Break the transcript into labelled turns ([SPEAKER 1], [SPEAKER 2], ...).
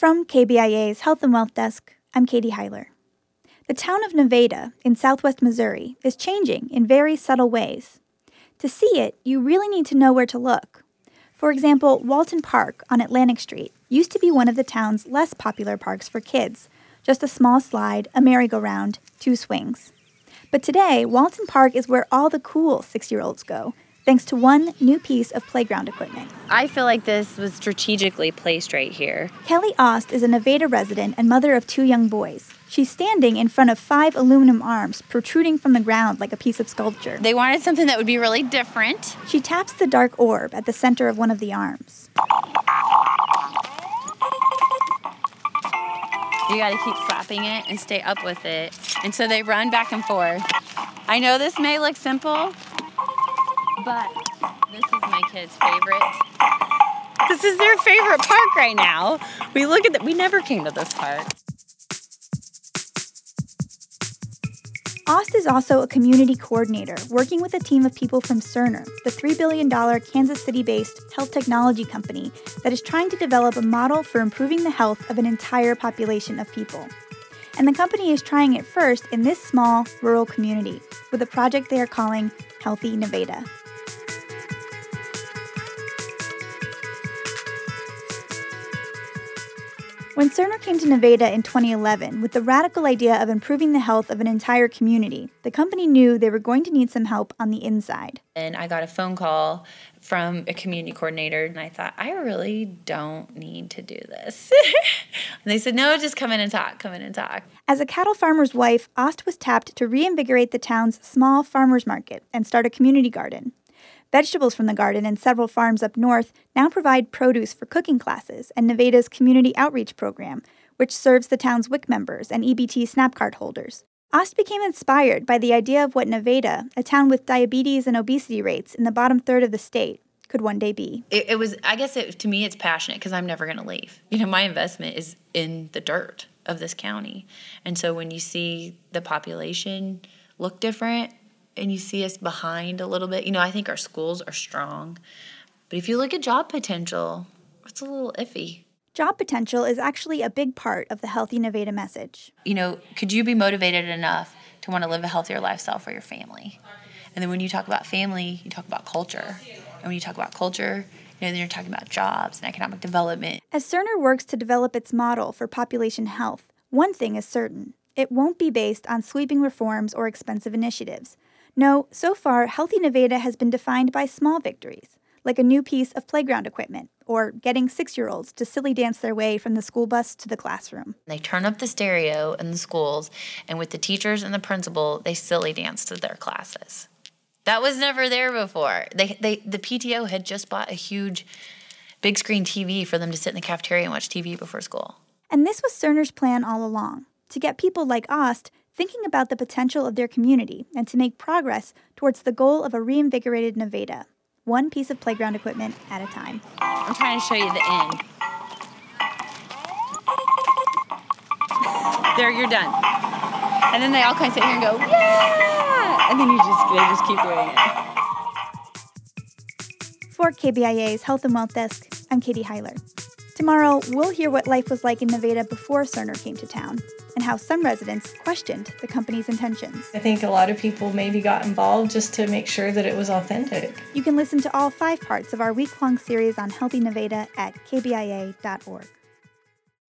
[SPEAKER 1] From KBIA's Health and Wealth Desk, I'm Katie Heiler. The town of Nevada in southwest Missouri is changing in very subtle ways. To see it, you really need to know where to look. For example, Walton Park on Atlantic Street used to be one of the town's less popular parks for kids. Just a small slide, a merry-go-round, 2 swings. But today, Walton Park is where all the cool 6-year-olds go, thanks to one new piece of playground equipment.
[SPEAKER 2] I feel like this was strategically placed right here.
[SPEAKER 1] Kelly Ost is a Nevada resident and mother of 2 young boys. She's standing in front of 5 aluminum arms protruding from the ground like a piece of sculpture.
[SPEAKER 2] They wanted something that would be really different.
[SPEAKER 1] She taps the dark orb at the center of one of the arms.
[SPEAKER 2] You gotta keep slapping it and stay up with it. And so they run back and forth. I know this may look simple, but this is my kids' favorite. This is their favorite park right now. We look at that. We never came to this park.
[SPEAKER 1] Ost is also a community coordinator working with a team of people from Cerner, the $3 billion Kansas City-based health technology company that is trying to develop a model for improving the health of an entire population of people. And the company is trying it first in this small, rural community with a project they are calling Healthy Nevada. When Cerner came to Nevada in 2011 with the radical idea of improving the health of an entire community, the company knew they were going to need some help on the inside.
[SPEAKER 2] And I got a phone call from a community coordinator, and I thought, I really don't need to do this. And they said, no, just come in and talk.
[SPEAKER 1] As a cattle farmer's wife, Ost was tapped to reinvigorate the town's small farmers market and start a community garden. Vegetables from the garden and several farms up north now provide produce for cooking classes and Nevada's community outreach program, which serves the town's WIC members and EBT SNAP card holders. Ost became inspired by the idea of what Nevada, a town with diabetes and obesity rates in the bottom third of the state, could one day be.
[SPEAKER 2] To me, it's passionate because I'm never going to leave. My investment is in the dirt of this county. And so when you see the population look different, and you see us behind a little bit. I think our schools are strong. But if you look at job potential, it's a little iffy.
[SPEAKER 1] Job potential is actually a big part of the Healthy Nevada message.
[SPEAKER 2] Could you be motivated enough to want to live a healthier lifestyle for your family? And then when you talk about family, you talk about culture. And when you talk about culture, then you're talking about jobs and economic development.
[SPEAKER 1] As Cerner works to develop its model for population health, one thing is certain. It won't be based on sweeping reforms or expensive initiatives. No, so far, Healthy Nevada has been defined by small victories, like a new piece of playground equipment, or getting 6-year-olds to silly dance their way from the school bus to the classroom.
[SPEAKER 2] They turn up the stereo in the schools, and with the teachers and the principal, they silly dance to their classes. That was never there before. The PTO had just bought a huge big screen TV for them to sit in the cafeteria and watch TV before school.
[SPEAKER 1] And this was Cerner's plan all along, to get people like Ost thinking about the potential of their community and to make progress towards the goal of a reinvigorated Nevada, one piece of playground equipment at a time.
[SPEAKER 2] I'm trying to show you the end. There, you're done. And then they all kind of sit here and go, yeah! And then they just keep doing it.
[SPEAKER 1] For KBIA's Health and Wealth Desk, I'm Katie Heiler. Tomorrow, we'll hear what life was like in Nevada before Cerner came to town, and how some residents questioned the company's intentions.
[SPEAKER 3] I think a lot of people maybe got involved just to make sure that it was authentic.
[SPEAKER 1] You can listen to all 5 parts of our week-long series on Healthy Nevada at kbia.org.